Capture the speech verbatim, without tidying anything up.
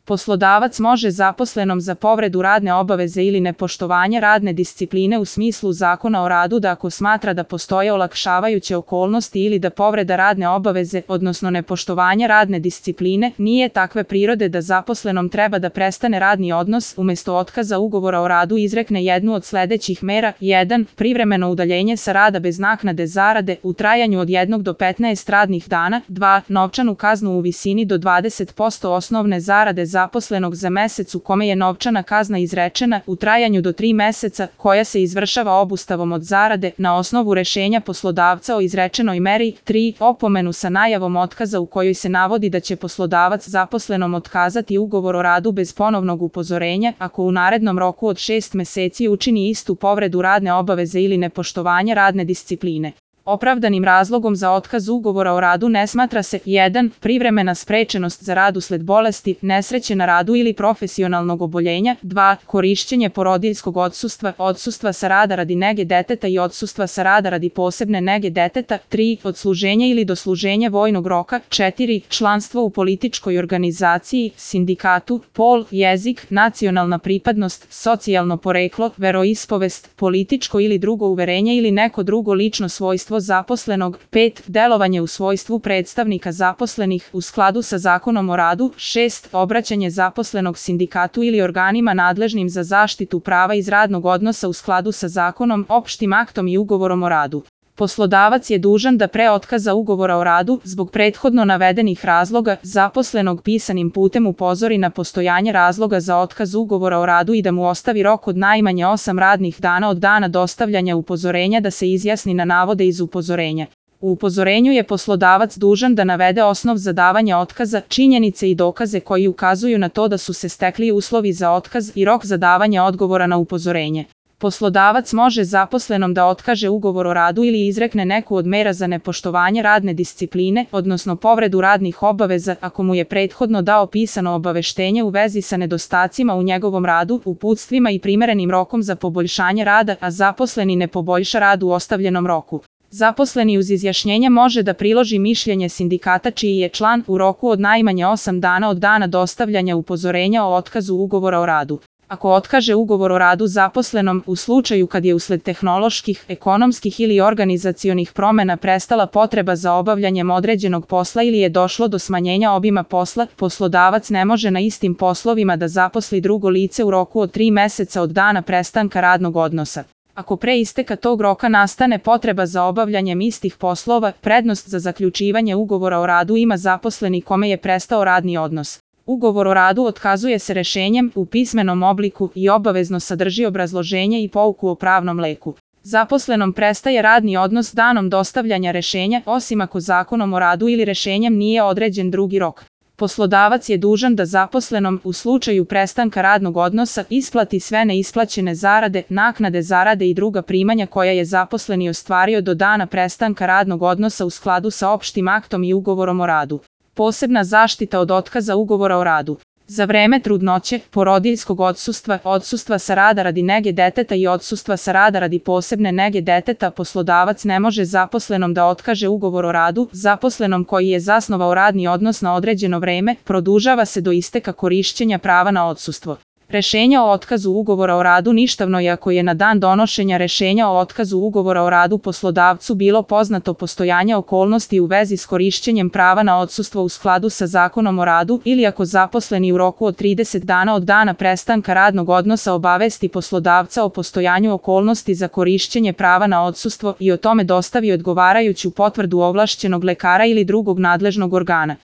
Poslodavac može zaposlenom za povredu radne obaveze ili nepoštovanje radne discipline u smislu Zakona o radu da ako smatra da postoje olakšavajuće okolnosti ili da povreda radne obaveze, odnosno nepoštovanje radne discipline, nije takve prirode da zaposlenom treba da prestane radni odnos, umesto otkaza ugovora o radu izrekne jednu od sledećih mera: jedan Privremeno udaljenje sa rada bez naknade zarade u trajanju od jednog do petnaest radnih dana, dva Novčanu kaznu u visini do dvadeset posto osnovne zarade zaposlenog za mesec u kome je novčana kazna izrečena u trajanju do tri meseca, koja se izvršava obustavom od zarade na osnovu rešenja poslodavca o izrečenoj meri, tri Opomenu sa najavom otkaza u kojoj se navodi da će poslodavac zaposlenom otkazati ugovor o radu bez ponovnog upozorenja ako u narednom roku od šest meseci učini istu povredu radne obaveze ili nepoštovanje radne discipline. Opravdanim razlogom za otkaz ugovora o radu ne smatra se: jedan Privremena sprečenost za rad usled bolesti, nesreće na radu ili profesionalnog oboljenja, dva Korišćenje porodiljskog odsustva, odsustva sa rada radi nege deteta i odsustva sa rada radi posebne nege deteta, tri Odsluženje ili dosluženje vojnog roka, četiri Članstvo u političkoj organizaciji, sindikatu, pol, jezik, nacionalna pripadnost, socijalno poreklo, veroispovest, političko ili drugo uverenje ili neko drugo lično svojstvo zaposlenog, pet Delovanje u svojstvu predstavnika zaposlenih u skladu sa Zakonom o radu, šest Obraćanje zaposlenog sindikatu ili organima nadležnim za zaštitu prava iz radnog odnosa u skladu sa zakonom, opštim aktom i ugovorom o radu. Poslodavac je dužan da pre otkaza ugovora o radu, zbog prethodno navedenih razloga, zaposlenog pisanim putem upozori na postojanje razloga za otkaz ugovora o radu i da mu ostavi rok od najmanje osam radnih dana od dana dostavljanja upozorenja da se izjasni na navode iz upozorenja. U upozorenju je poslodavac dužan da navede osnov za davanje otkaza, činjenice i dokaze koji ukazuju na to da su se stekli uslovi za otkaz i rok za davanje odgovora na upozorenje. Poslodavac može zaposlenom da otkaže ugovor o radu ili izrekne neku od mera za nepoštovanje radne discipline, odnosno povredu radnih obaveza, ako mu je prethodno dao pisano obaveštenje u vezi sa nedostacima u njegovom radu, uputstvima i primerenim rokom za poboljšanje rada, a zaposleni ne poboljša rad u ostavljenom roku. Zaposleni uz izjašnjenje može da priloži mišljenje sindikata čiji je član u roku od najmanje osam dana od dana dostavljanja upozorenja o otkazu ugovora o radu. Ako otkaže ugovor o radu zaposlenom u slučaju kad je usled tehnoloških, ekonomskih ili organizacionih promena prestala potreba za obavljanjem određenog posla ili je došlo do smanjenja obima posla, poslodavac ne može na istim poslovima da zaposli drugo lice u roku od tri meseca od dana prestanka radnog odnosa. Ako pre isteka tog roka nastane potreba za obavljanjem istih poslova, prednost za zaključivanje ugovora o radu ima zaposleni kome je prestao radni odnos. Ugovor o radu otkazuje se rešenjem u pismenom obliku i obavezno sadrži obrazloženje i pouku o pravnom leku. Zaposlenom prestaje radni odnos danom dostavljanja rešenja, osim ako Zakonom o radu ili rešenjem nije određen drugi rok. Poslodavac je dužan da zaposlenom, u slučaju prestanka radnog odnosa, isplati sve neisplaćene zarade, naknade zarade i druga primanja koja je zaposleni ostvario do dana prestanka radnog odnosa u skladu sa opštim aktom i ugovorom o radu. Posebna zaštita od otkaza ugovora o radu. Za vreme trudnoće, porodiljskog odsustva, odsustva sa rada radi nege deteta i odsustva sa rada radi posebne nege deteta, poslodavac ne može zaposlenom da otkaže ugovor o radu. Zaposlenom koji je zasnovao radni odnos na određeno vreme, produžava se do isteka korišćenja prava na odsustvo. Rešenje o otkazu ugovora o radu ništavno je ako je na dan donošenja rešenja o otkazu ugovora o radu poslodavcu bilo poznato postojanje okolnosti u vezi s korišćenjem prava na odsustvo u skladu sa Zakonom o radu ili ako zaposleni u roku od trideset dana od dana prestanka radnog odnosa obavesti poslodavca o postojanju okolnosti za korišćenje prava na odsustvo i o tome dostavi odgovarajuću potvrdu ovlašćenog lekara ili drugog nadležnog organa.